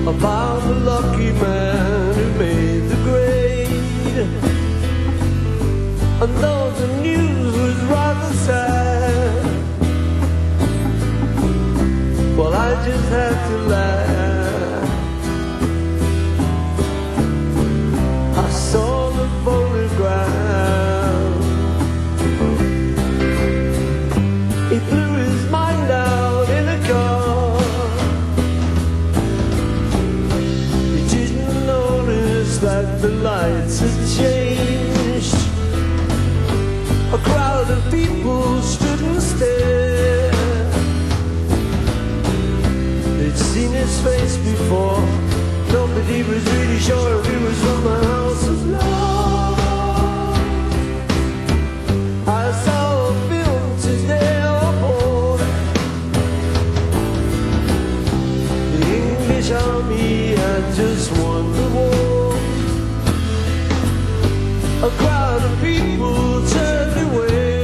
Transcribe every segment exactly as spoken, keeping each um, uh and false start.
about the lucky man who made the grade. And though the news was rather sad, well, I just had to laugh. I saw the photograph. He blew his mind out in a car. He didn't notice that the lights had changed. A crowd of people stood and stared. They'd seen his face before. Nobody was really sure if he was from the House of Love. I saw a film today aboard. The English army had just won the war. A crowd of people turned away,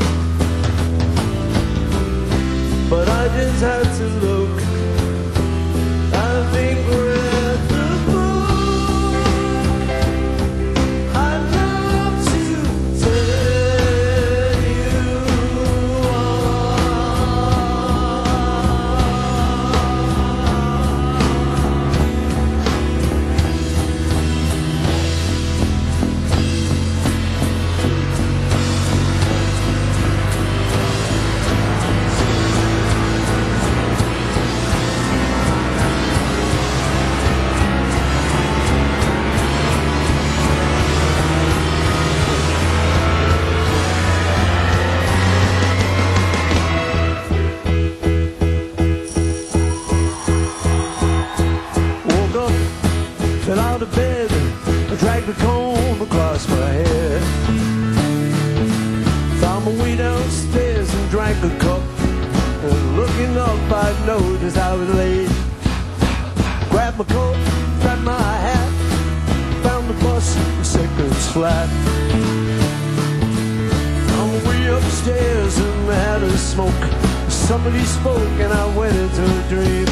but I just had to look. I think we're at the book. I'd love to tell you fell out of bed, I dragged the comb across my head. Found my way downstairs and drank a cup. And looking up, I noticed I was late. Grabbed my coat, grabbed my hat, found the bus in seconds flat. On my way upstairs and had a smoke. Somebody spoke and I went into a dream.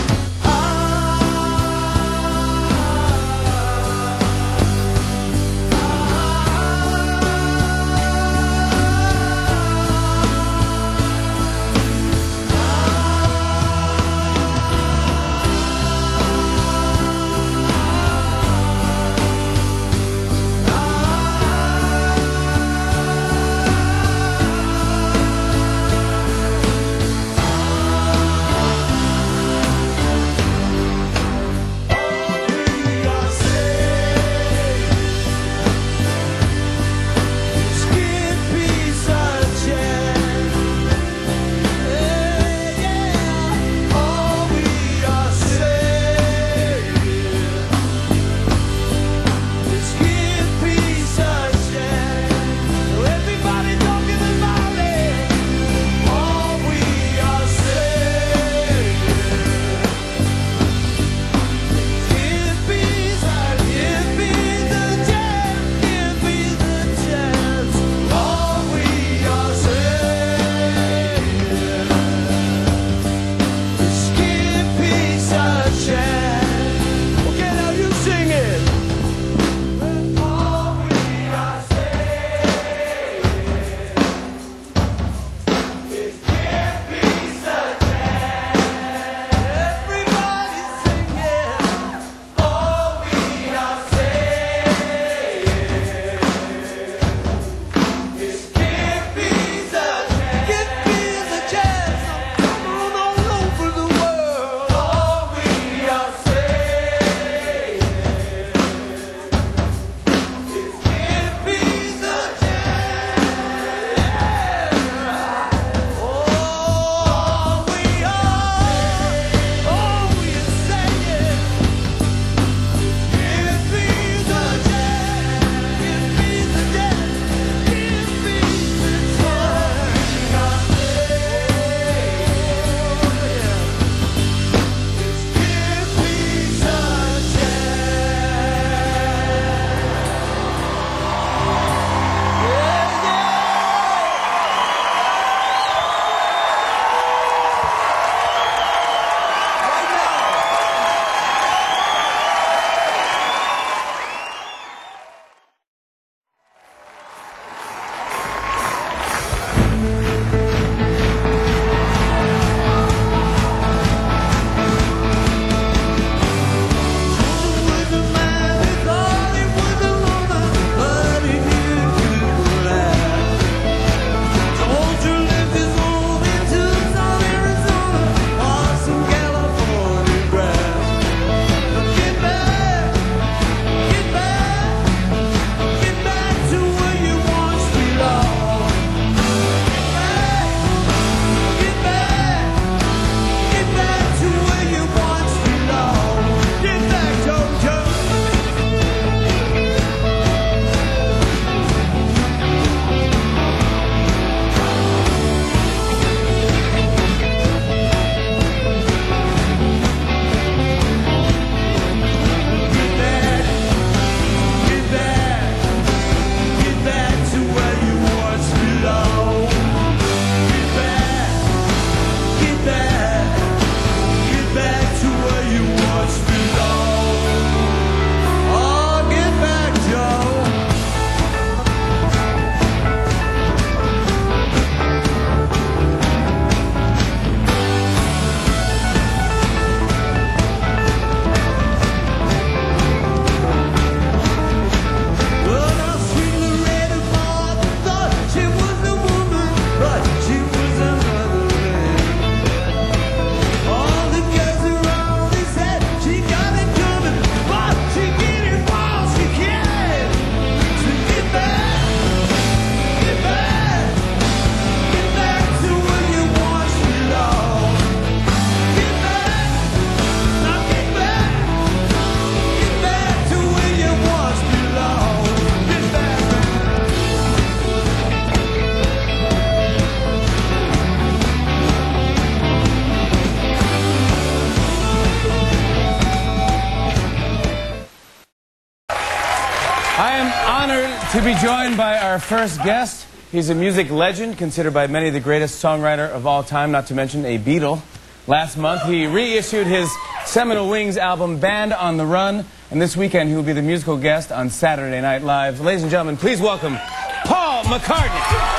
I am honored to be joined by our first guest. He's a music legend, considered by many the greatest songwriter of all time, not to mention a Beatle. Last month, he reissued his seminal Wings album, Band on the Run, and this weekend he will be the musical guest on Saturday Night Live. Ladies and gentlemen, please welcome Paul McCartney.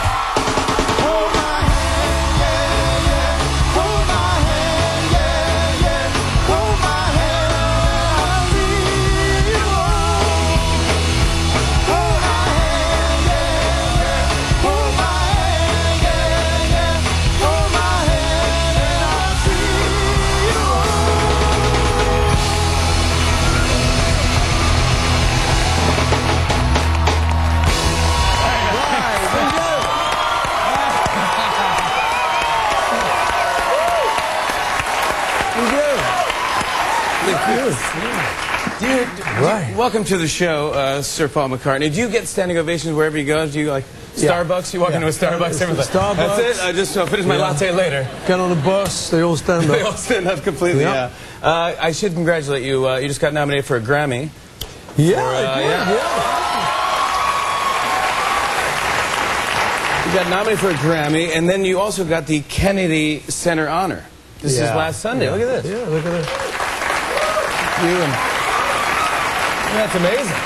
Do you, do right. you, welcome to the show, uh, Sir Paul McCartney. Do you get standing ovations wherever you go? Do you like Starbucks? You walk yeah. into a Starbucks, everyone's like, Starbucks. that's it? I just uh, finish my yeah. latte later. Get on a bus, they all stand up. They all stand up completely, yeah. yeah. Uh, I should congratulate you. Uh, you just got nominated for a Grammy. Yeah, for, uh, yeah. yeah. You got nominated for a Grammy, and then you also got the Kennedy Center Honor. This yeah. is last Sunday. Yeah. Look at this. Yeah, look at this. You and that's amazing.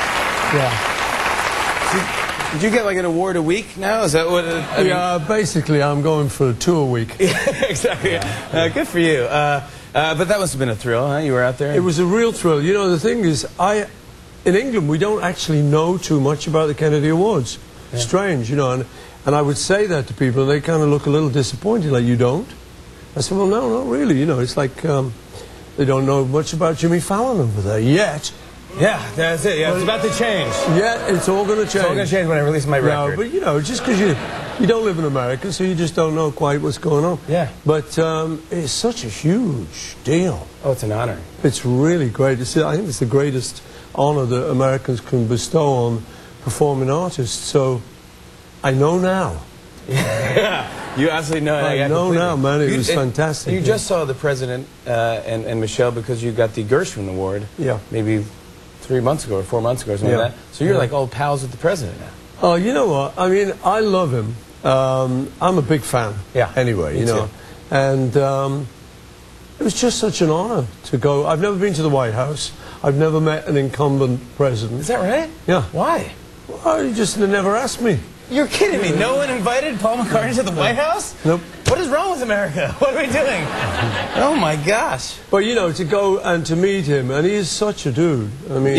Yeah. Did you get like an award a week now? Is that what? It, I mean, yeah, basically, I'm going for a two a week. Yeah, exactly. Yeah. Uh, good for you. Uh, uh, but that must have been a thrill, huh? You were out there. It was a real thrill. You know, the thing is, I, in England, we don't actually know too much about the Kennedy Awards. Yeah. Strange, you know, and, and I would say that to people, and they kind of look a little disappointed, like, you don't? I said, well, no, not really. You know, it's like um, they don't know much about Jimmy Fallon over there yet. Yeah, that's it. Yeah, it's about to change. Yeah, it's all going to change. It's all going to change when I release my record. No, but you know, just because you you don't live in America, so you just don't know quite what's going on. Yeah. But um, it's such a huge deal. Oh, it's an honor. It's really great. It's, I think it's the greatest honor that Americans can bestow on performing artists. So I know now. Yeah, you absolutely know. I yeah, know completely. now, man. It you, was and fantastic. You yeah. just saw the president uh, and, and Michelle because you got the Gershwin Award. Yeah. Maybe three months ago or four months ago or something yeah. like that. So you're yeah. like old pals with the president now. Oh, you know what? I mean, I love him. Um, I'm a big fan. Yeah. Anyway, me you know. too. And um, it was just such an honor to go. I've never been to the White House. I've never met an incumbent president. Is that right? Yeah. Why? Well, you just never asked me. You're kidding me. No one invited Paul McCartney to the White House? Nope. What is wrong with America? What are we doing? Oh, my gosh. But, you know, to go and to meet him, and he is such a dude. I mean,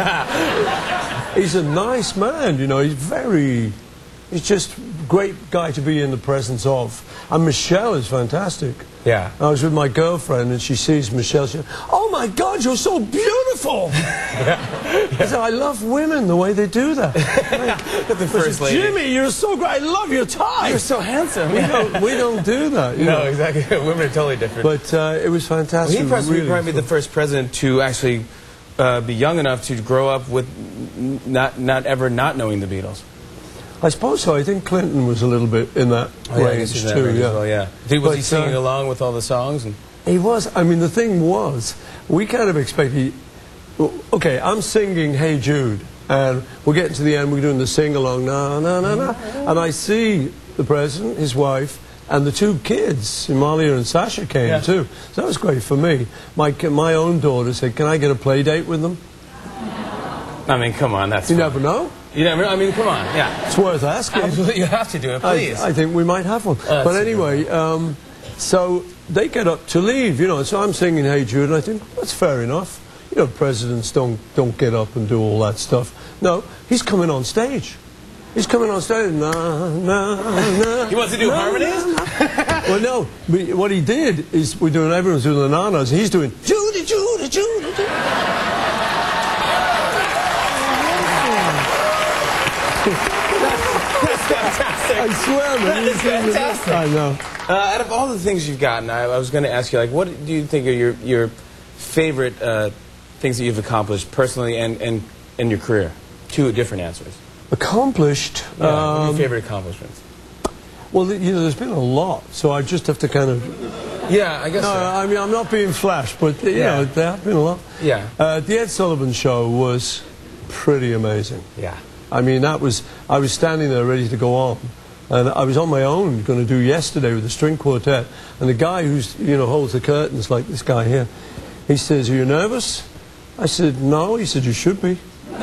Yeah. he's a nice man, you know. He's very, he's just a great guy to be in the presence of. And Michelle is fantastic. Yeah. I was with my girlfriend, and she sees Michelle. She goes, oh, my God, you're so beautiful. Yeah. I said, I love women, the way they do that. The first lady. Jimmy, you're so great. I love your tie. You're so handsome. We don't, we don't do that. You No, know? exactly. Women are totally different. But uh, it was fantastic. Well, he probably, really probably be the first president to actually uh, be young enough to grow up with n not not ever not knowing the Beatles. I suppose so. I think Clinton was a little bit in that Oh, yeah, I range guess he's in that too. range yeah. as well, yeah. Was But, he singing uh, along with all the songs? And He was. I mean, the thing was, we kind of expected. Okay, I'm singing "Hey Jude," and we're getting to the end. We're doing the sing along, na na na na, and I see the president, his wife, and the two kids, Amalia and Sasha, came Yeah. too. So that was great for me. My my own daughter said, "Can I get a play date with them?" I mean, come on, that's You fun. never know. You never. I mean, come on, yeah. It's worth asking. Absolutely, you have to do it, please. I, I think we might have one. Oh, but anyway, um, so they get up to leave, you know, so I'm singing Hey Jude, and I think, that's fair enough. You know, presidents don't, don't get up and do all that stuff. No, he's coming on stage. He's coming on stage, na, na, na. He wants to do na, harmonies? na, na. Well, no, we, what he did is, we're doing, everyone's doing the nanas, and he's doing, Judy, Judy, Judy, Judy. I swear, man. That is fantastic. I know. Uh, out of all the things you've gotten, I, I was going to ask you, like, what do you think are your your favorite uh, things that you've accomplished personally and and in your career? Two different answers. Accomplished. Yeah, what are um, your favorite accomplishments? Well, you know, there's been a lot, so I just have to kind of. Yeah, I guess. No, so. I mean, I'm not being flash, but you Yeah. know, there have been a lot. Yeah. Uh, the Ed Sullivan Show was pretty amazing. Yeah. I mean, that was, I was standing there ready to go on. And I was on my own going to do Yesterday with the string quartet. And the guy who's, you know, holds the curtains, like this guy here, he says, "Are you nervous?" I said, "No." He said, "You should be."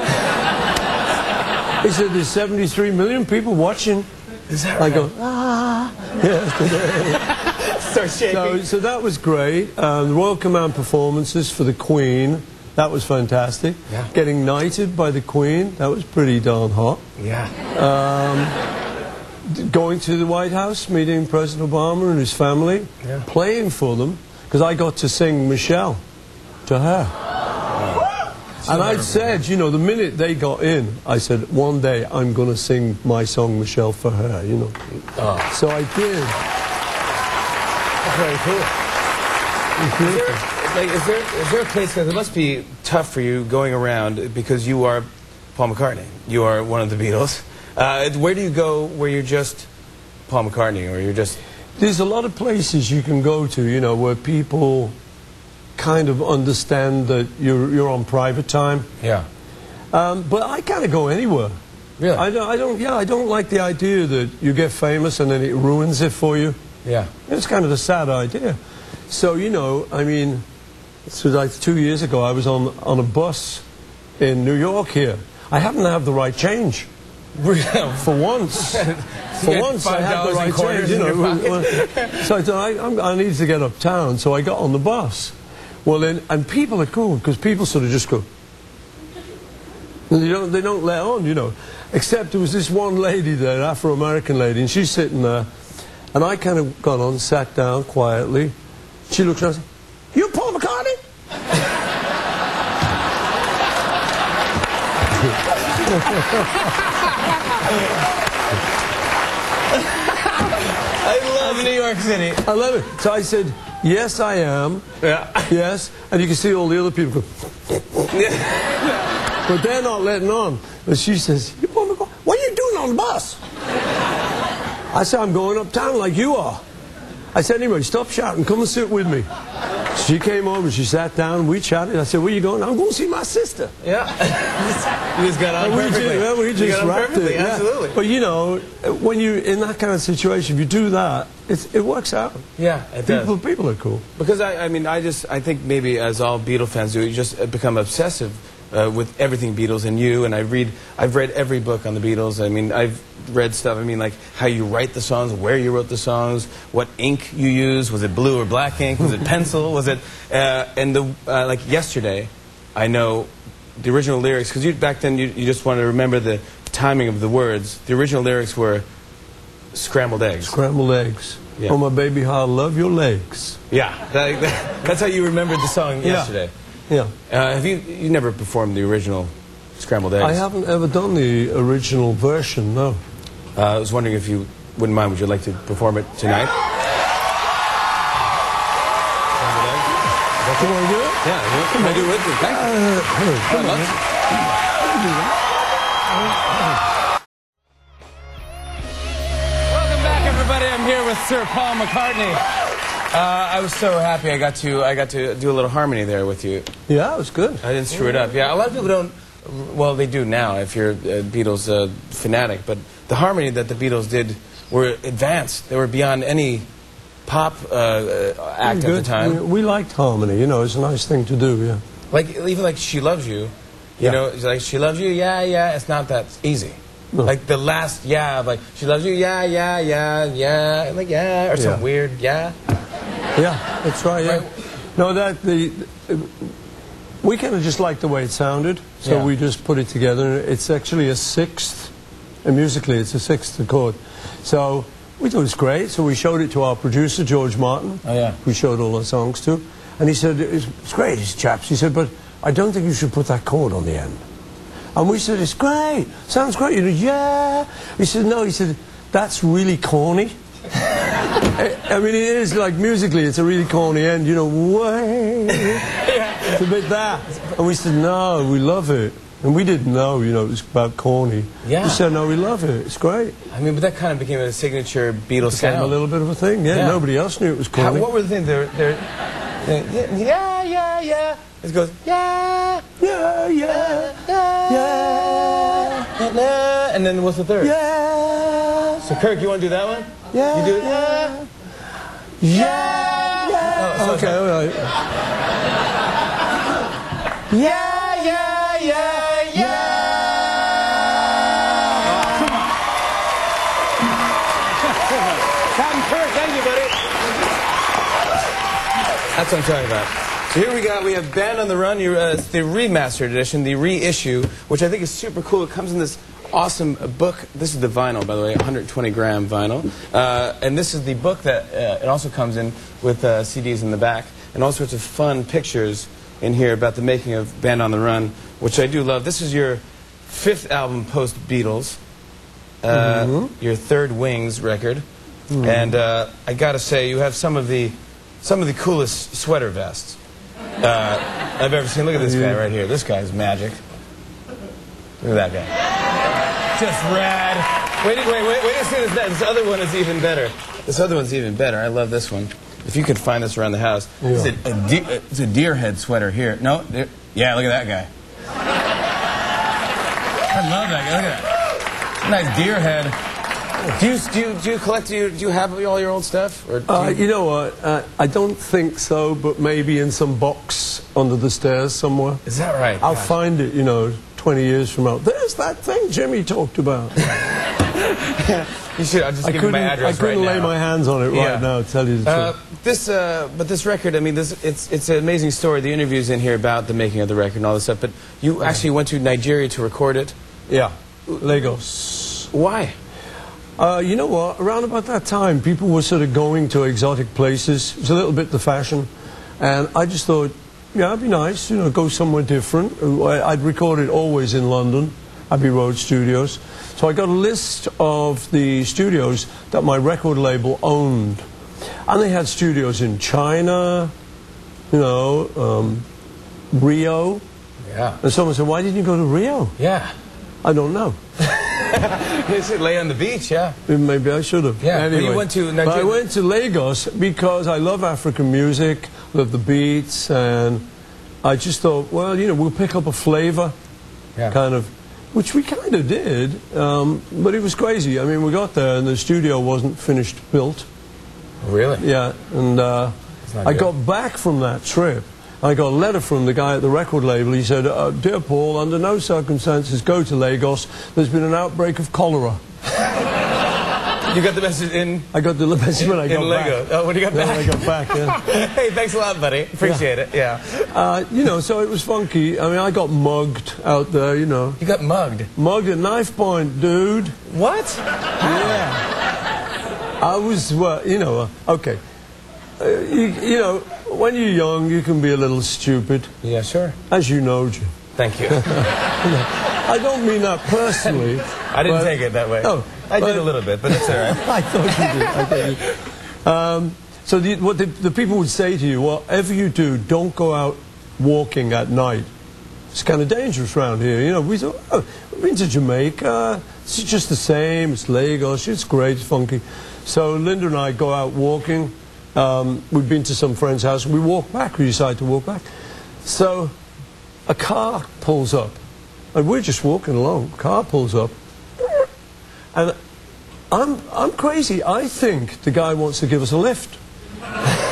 He said, "There's seventy-three million people watching." Is that I right? go, "Ah." Yesterday. Start shaking. So, so that was great. Um, the Royal Command performances for the Queen, that was fantastic. Yeah. Getting knighted by the Queen, that was pretty darn hot. Yeah. Um, going to the White House, meeting President Obama and his family, Yeah. playing for them, because I got to sing Michelle to her. Wow. And I'd said, you know, the minute they got in, I said, one day I'm going to sing my song Michelle for her, you know. Oh. So I did. That's very cool. Is there, like, is there, is there a place, because it must be tough for you going around, because you are Paul McCartney. You are one of the Beatles. Uh, where do you go where you're just Paul McCartney, or you're just... There's a lot of places you can go to, you know, where people kind of understand that you're, you're on private time. Yeah. Um, but I kind of go anywhere. Really? I don't, I don't, yeah, I don't like the idea that you get famous and then it ruins it for you. Yeah. It's kind of a sad idea. So, you know, I mean, so like two years ago, I was on, on a bus in New York here. I happened to have the right change. For once. For once, I had the right change, you know. So I thought, I, I'm, I need to get uptown, so I got on the bus. Well, then, and people are cool, because people sort of just go. And they don't, they don't let on, you know. Except there was this one lady there, Afro-American lady, and she's sitting there. And I kind of got on, sat down quietly. She looks around and said, "You Paul McCartney?" I love New York City. I love it. So I said, "Yes, I am." Yeah. Yes. And you can see all the other people go. But they're not letting on. But she says, "You Paul McCartney? What are you doing on the bus?" I said, "I'm going uptown like you are." I said, "Anyway, stop shouting. Come and sit with me." She came over, she sat down, we chatted. I said, "Where you going?" "I'm going to see my sister." Yeah. You just got on And we perfectly. just, well, we You just got on wrapped perfectly, it. Yeah. absolutely. But you know, when you're in that kind of situation, if you do that, it's, it works out. Yeah, it does. People, people are cool. Because I, I mean, I just, I think maybe as all Beatle fans do, you just become obsessive uh, with everything Beatles and you. And I read, I've read every book on the Beatles. I mean, I've read stuff. I mean, like how you write the songs, where you wrote the songs, what ink you used. Was it blue or black ink? Was it pencil? Was it? Uh, and the uh, like yesterday, I know the original lyrics because you back then you, you just wanted to remember the timing of the words. The original lyrics were scrambled eggs. Scrambled eggs. Yeah. Oh, my baby, how I love your legs. Yeah, that, that, that's how you remembered the song Yeah. yesterday. Yeah. Uh, have you you never performed the original scrambled eggs? I haven't ever done the original version, no. Uh, I was wondering if you wouldn't mind. Would you like to perform it tonight? You want to do it? Yeah, you want to do it with me? Thank you. Uh, hey, come Uh, on. Welcome back, everybody. I'm here with Sir Paul McCartney. Uh, I was so happy I got to I got to do a little harmony there with you. Yeah, it was good. I didn't screw it up. Yeah, a lot of people don't. Well, they do now if you're a Beatles uh, fanatic. But the harmony that the Beatles did were advanced. They were beyond any pop uh, uh, act Good. at the time. We, we liked harmony, you know, it's a nice thing to do, yeah. Like even like She Loves You, you Yeah. know, it's like She Loves You, yeah, yeah. It's not that easy. No. Like the last yeah, of like She Loves You, yeah, yeah, yeah, yeah, and like yeah, or some Yeah. weird yeah. Yeah, that's right, yeah. Right. No, that, the, the we kind of just liked the way it sounded, so Yeah. we just put it together. It's actually a sixth, and musically it's a sixth accord. So we thought it was great, so we showed it to our producer, George Martin. Oh, yeah. We showed all our songs to. And he said, it's, it's great, it's chaps. He said, but I don't think you should put that chord on the end. And we said, it's great, sounds great. You know, yeah. He said, no, he said, that's really corny. I, I mean, it is, like, musically, it's a really corny end, you know, way. It's a bit that. And we said, no, we love it. And we didn't know, you know, it was about corny. Yeah. We said, no, we love it. It's great. I mean, but that kind of became a signature Beatles Became sound. a little bit of a thing, yeah. Yeah. Nobody else knew it was How, corny. what were the things? They're, they're, they're, yeah, yeah, yeah. It goes yeah, Yeah, yeah, yeah. yeah, and then what's the third? Yeah. So Kirk, you want to do that one? Yeah. You do it? Yeah. Yeah. Yeah. Oh, so okay, all right. Yeah, yeah, yeah, yeah. Captain Kirk, thank you, buddy. That's what I'm talking about. So here we got, we have Band on the Run, you, uh, it's the remastered edition, the reissue, which I think is super cool. It comes in this awesome book. This is the vinyl, by the way, one hundred twenty gram vinyl. Uh, and this is the book that uh, it also comes in with uh, C Ds in the back and all sorts of fun pictures in here about the making of Band on the Run, which I do love. This is your fifth album post-Beatles, uh, mm-hmm. your third Wings record. Mm-hmm. And uh, I gotta say, you have some of the, some of the coolest sweater vests Uh, I've ever seen. Look at this guy right here. This guy's magic. Look at that guy. Just rad. Wait, wait, wait, wait to see this. This other one is even better. This other one's even better. I love this one. If you could find this around the house. Yeah. It's, a, a de it's a deer head sweater here. No? Yeah, look at that guy. I love that guy. Look at that. Nice deer head. Do you, do you, do you collect, do you, do you have all your old stuff? Or uh, you... you know what, uh, I don't think so, but maybe in some box under the stairs somewhere. Is that right? I'll Gosh. find it, you know, twenty years from now. There's that thing Jimmy talked about. You should, I'll just I give you my couldn't, address I couldn't right lay now. my hands on it Yeah. right now, to tell you the uh, truth. This, uh, but this record, I mean, this, it's, it's an amazing story. The interviews in here about the making of the record and all this stuff, but you actually went to Nigeria to record it? Yeah, Lagos. Why? Uh, you know what? Around about that time, people were sort of going to exotic places. It was a little bit the fashion. And I just thought, yeah, it'd be nice, you know, go somewhere different. I'd recorded always in London, Abbey Road Studios. So I got a list of the studios that my record label owned. And they had studios in China, you know, um, Rio. Yeah. And someone said, why didn't you go to Rio? Yeah. I don't know. You should lay on the beach, yeah. Maybe I should have. Yeah, anyway, but you went to Nigeria. But I went to Lagos because I love African music, love the beats, and I just thought, well, you know, we'll pick up a flavor, yeah. kind of, which we kind of did, um, but it was crazy. I mean, we got there and the studio wasn't finished built. Really? Yeah, and uh, I good. got back from that trip. I got a letter from the guy at the record label. He said, uh, Dear Paul, under no circumstances go to Lagos. There's been an outbreak of cholera. You got the message in... I got the message when I got in back. Lagos. Oh, when you got Then back? I got back, yeah. Hey, thanks a lot, buddy. Appreciate yeah. it, yeah. Uh, you know, so it was funky. I mean, I got mugged out there, you know. You got mugged? Mugged at knife point, dude. What? Yeah. I was, well, you know, uh, okay. Uh, you, you know, when you're young, you can be a little stupid. Yeah, sure. As you know, Jim. Thank you. I don't mean that personally. I didn't but, take it that way. Oh, I but, did a little bit, but it's all right. I thought you did. I thought you did. Um, so the, what the, the people would say to you, whatever you do, don't go out walking at night. It's kind of dangerous around here. You know, we thought, oh, we've been to Jamaica. It's just the same. It's Lagos. It's great. It's funky. So Linda and I go out walking. Um, we've been to some friend's house. We walk back. We decide to walk back. So a car pulls up. And we're just walking along. Car pulls up. And I'm, I'm crazy. I think the guy wants to give us a lift. No.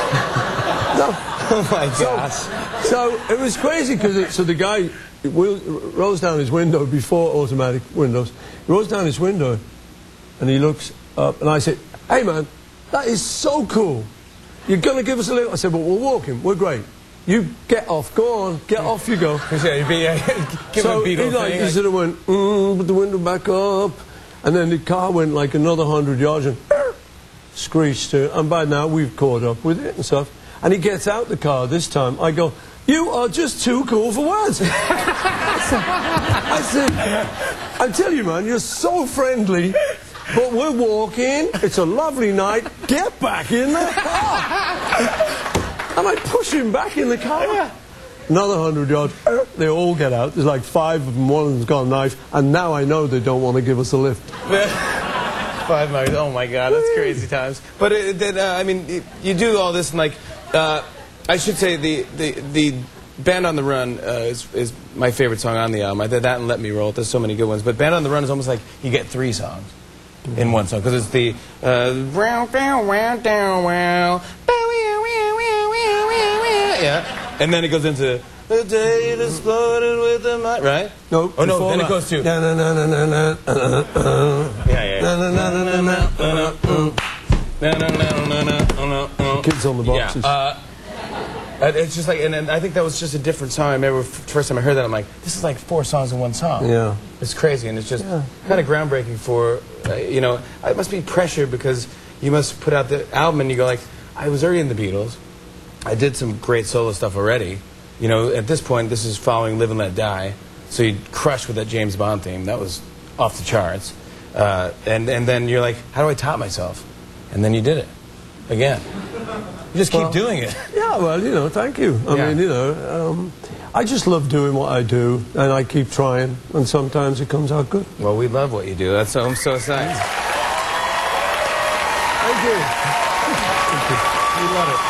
Oh, my gosh. So, so it was crazy because so the guy will, rolls down his window before automatic windows. He rolls down his window and he looks up and I said, hey, man, that is so cool. You're going to give us a lift? I said, well, we're walking. We're great. You get off. Go on. Get off you go. Yeah, you'd be, uh, give so a Beatle he, like, thing. he sort of went, mm, put the window back up. And then the car went like another hundred yards and screeched. Uh, and by now we've caught up with it and stuff. And he gets out the car this time. I go, you are just too cool for words. I said, I tell you, man, you're so friendly. But we're walking. It's a lovely night. Get back in the car. And I push him back in the car. Another hundred yards. They all get out. There's like five of them. One of them's got a knife. And now I know they don't want to give us a lift. Five miles. Oh my God, that's crazy times. But it, it, uh, I mean, it, you do all this, and like, uh, I should say the the the Band on the Run uh, is, is my favorite song on the album. I did that and Let Me Roll. There's so many good ones. But Band on the Run is almost like you get three songs in one song. Because it's the... Uh, yeah. And then it goes into... The day it exploded with the might, right? No. Oh, no, then it goes to... Na, na, na, na, na, na, uh, uh, yeah, yeah. na, na, na, na, na, uh, uh. Na, na, na, na, na, na. Kids on the boxes. Yeah. Uh, it's just like, and, and I think that was just a different song. I remember the first time I heard that, I'm like, this is like four songs in one song. Yeah. It's crazy, and it's just Yeah. kind of groundbreaking for, uh, you know, it must be pressure because you must put out the album and you go like, I was already in the Beatles. I did some great solo stuff already. You know, at this point, this is following Live and Let Die. So you crushed with that James Bond theme. That was off the charts. Uh, and, and then you're like, how do I top myself? And then you did it. Again. You just keep Well, doing it. Yeah, well, you know, thank you. I Yeah. mean, you know, um, I just love doing what I do, and I keep trying, and sometimes it comes out good. Well, we love what you do. That's so, I'm so excited. Thank you. We love it.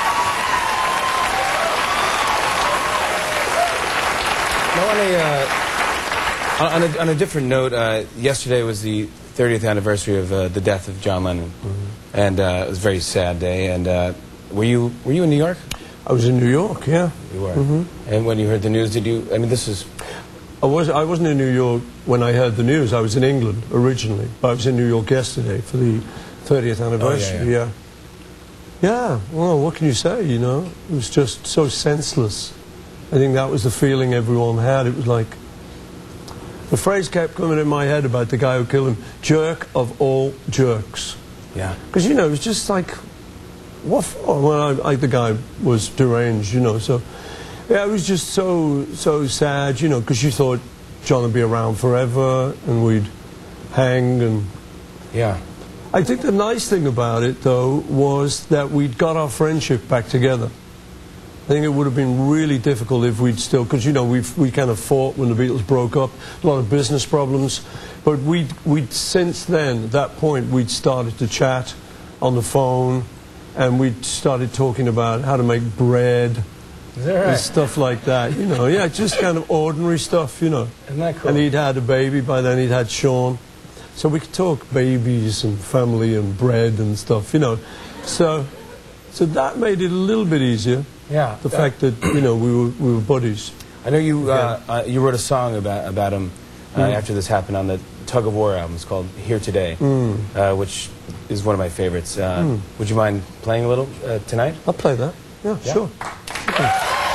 Now, on a, uh, on, a, on a different note, uh, yesterday was the thirtieth anniversary of uh, the death of John Lennon, mm-hmm. and uh, it was a very sad day. And uh, were you were you in New York? I was in New York, yeah. You were. Mm-hmm. And when you heard the news, did you? I mean, this is. I was. I wasn't in New York when I heard the news. I was in England originally, but I was in New York yesterday for the thirtieth anniversary. Oh, yeah, yeah. yeah. Yeah. Well, what can you say? You know, it was just so senseless. I think that was the feeling everyone had. It was like, the phrase kept coming in my head about the guy who killed him, jerk of all jerks. Yeah. Because, you know, it was just like, what for? Well, I, I, the guy was deranged, you know, so, yeah, it was just so, so sad, you know, because you thought John would be around forever and we'd hang and... Yeah. I think the nice thing about it, though, was that we'd got our friendship back together. I think it would have been really difficult if we'd still, because, you know, we've, we kind of fought when the Beatles broke up, a lot of business problems, but we'd, we'd, since then, at that point, we'd started to chat on the phone, and we'd started talking about how to make bread, Is that right? and stuff like that, you know, yeah, just kind of ordinary stuff, you know. Isn't that cool? And he'd had a baby, by then he'd had Sean, so we could talk babies and family and bread and stuff, you know. So, so that made it a little bit easier. Yeah. The fact that, you know, we were, we were buddies. I know you uh, uh, you wrote a song about about him uh, Mm. after this happened on the Tug of War album. It's called Here Today, Mm. uh, which is one of my favorites. Uh, Mm. Would you mind playing a little uh, tonight? I'll play that. Yeah, Yeah. sure. Okay.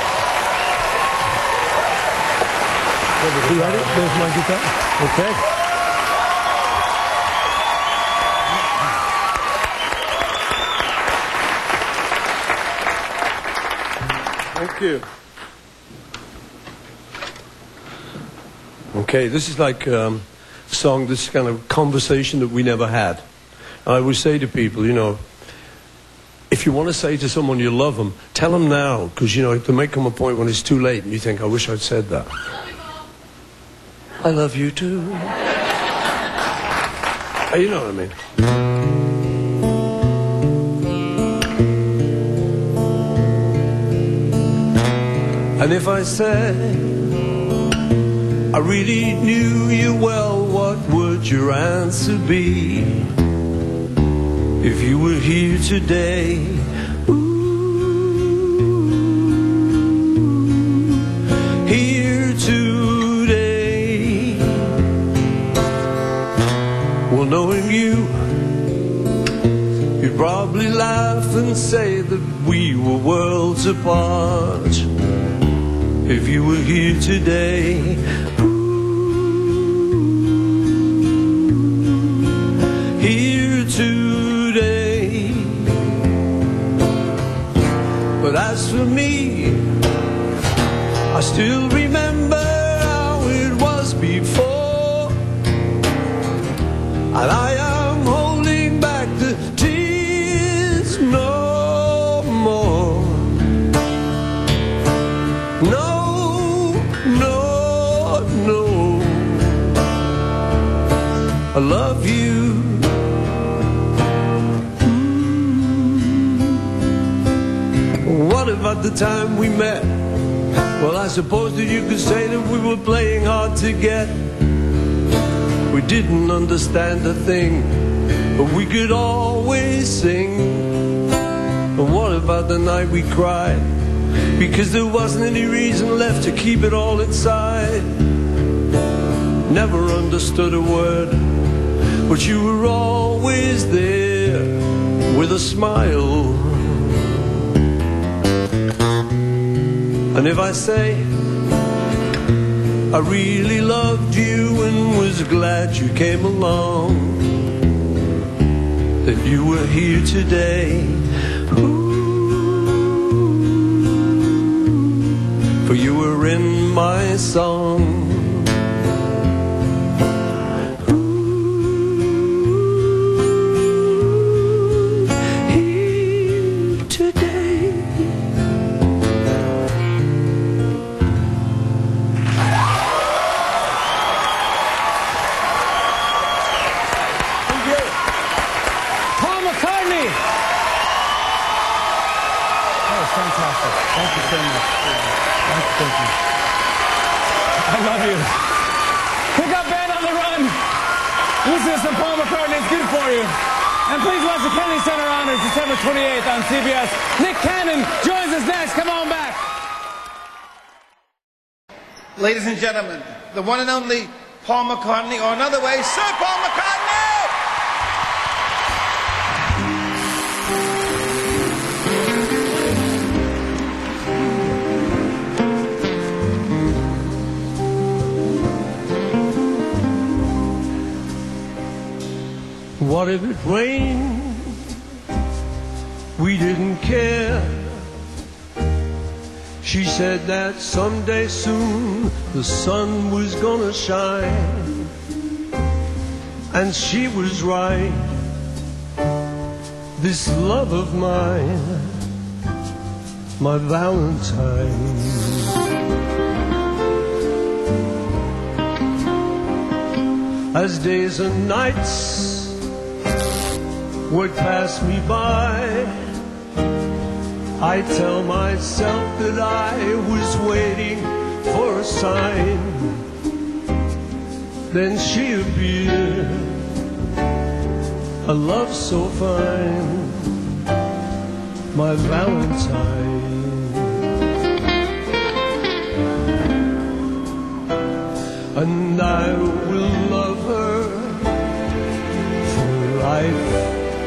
You ready? There's my guitar. Okay. Thank you. Okay, this is like um, a song, this kind of conversation that we never had. And I always say to people, you know, if you want to say to someone you love them, tell them now, because, you know, there may come a point when it's too late and you think, I wish I'd said that. I love you too. You know what I mean? And if I said I really knew you well, what would your answer be? If you were here today, ooh, here today. Well, knowing you, you'd probably laugh and say that we were worlds apart. If you were here today, ooh, here today. But as for me, I still remember how it was before, and I am holding back the tears no more. No. I love you. Mm. What if at the time we met Well, I suppose that you could say that we were playing hard to get. We didn't understand a thing, but we could always sing. And what about the night we cried? Because there wasn't any reason left to keep it all inside. Never understood a word, but you were always there with a smile. And if I say I really loved you and was glad you came along, that you were here today, ooh, for you were in my song. Fantastic. Thank you so much. Thank you, thank you. I love you. Pick up Band on the Run. Listen to some Paul McCartney. It's good for you. And please watch the Kennedy Center Honors December twenty-eighth on C B S. Nick Cannon joins us next. Come on back. Ladies and gentlemen, the one and only Paul McCartney, or another way, Sir Paul McCartney! What if it rained? We didn't care. She said that someday soon the sun was gonna shine, and she was right. This love of mine, my Valentine, as days and nights would pass me by, I tell myself that I was waiting for a sign. Then she appeared, a love so fine, my Valentine. And I will love her for life.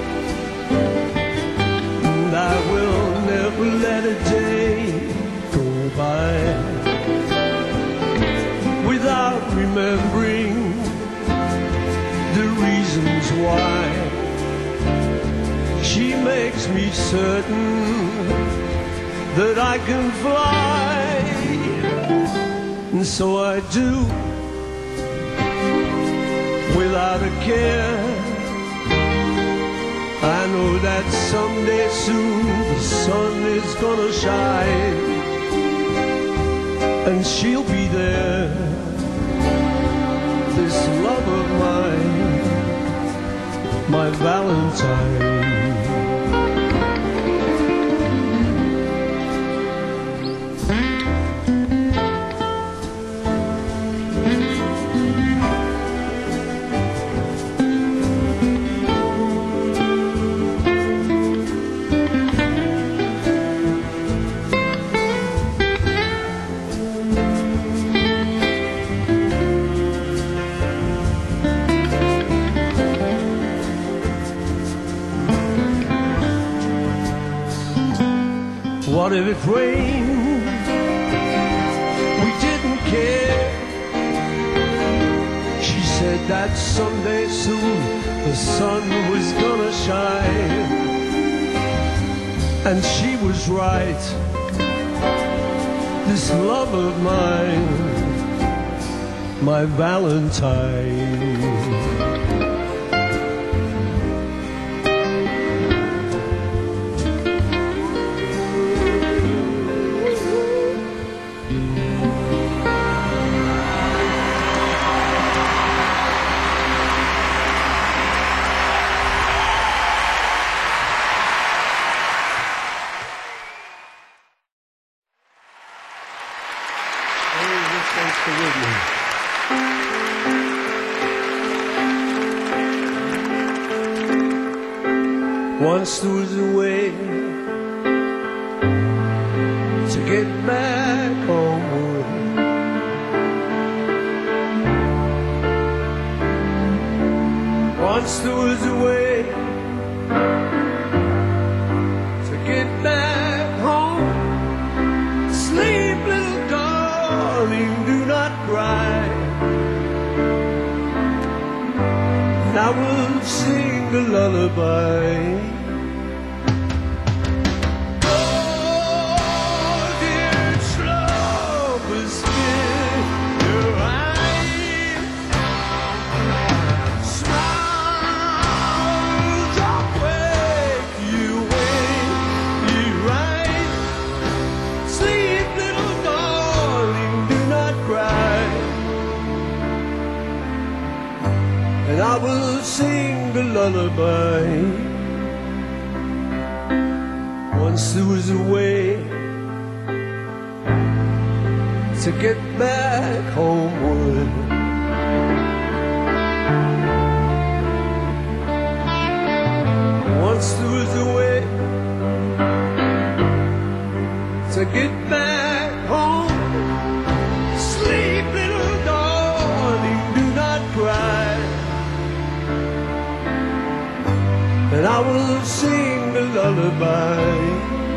I will never let a day go by without remembering the reasons why. She makes me certain that I can fly, and so I do, without a care. I know that someday soon the sun is gonna shine, and she'll be there. This love of mine, my Valentine. What if it rained? We didn't care. She said that someday soon the sun was gonna shine, and she was right. This love of mine, my Valentine. Once there was a way to get back homeward. Once there was a way to get back home. Sleep, little darling, do not cry. And I will sing a lullaby. And I will sing the lullaby. Once there was a way to get back homeward. Once there was a way to get back home. Sleep, little darling, do not cry. And I will sing the lullaby.